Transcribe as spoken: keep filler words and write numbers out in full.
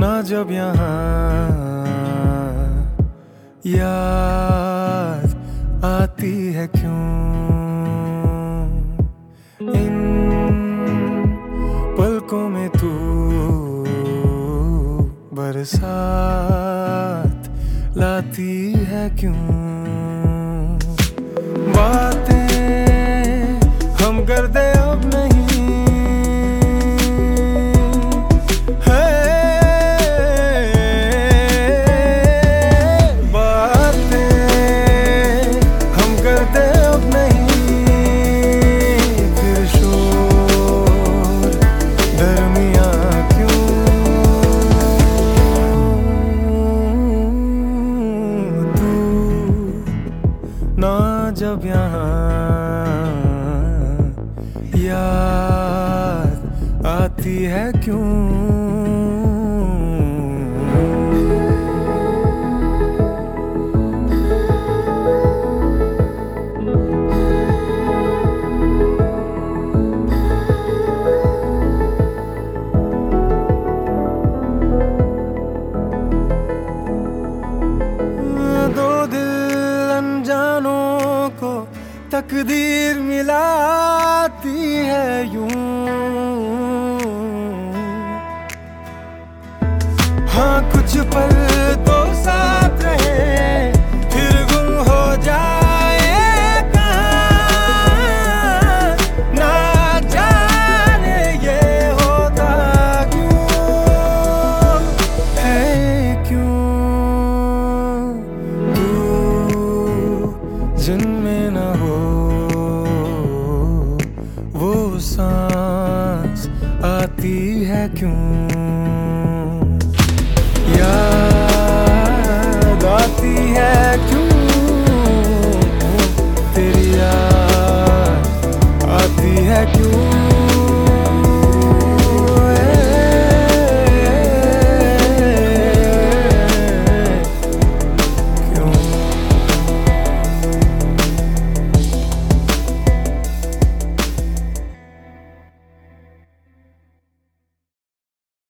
ना जब यहाँ याद आती है क्यों इन पलकों में तू बरसात लाती है क्यों। बातें हम करते अब नहीं है, बातें हम करते अब नहीं, फिर शोर दरमिया क्यों। तू ना जब यहाँ याद आती है क्यों। दो दिल अनजानों को तकदीर मिलाती है यूं, हाँ कुछ पल तो साथ रहे फिर गुम हो जाए कहाँ, ना जाने ये होता क्यों है क्यों। तू जिनमें न हो वो सांस आती है क्यों।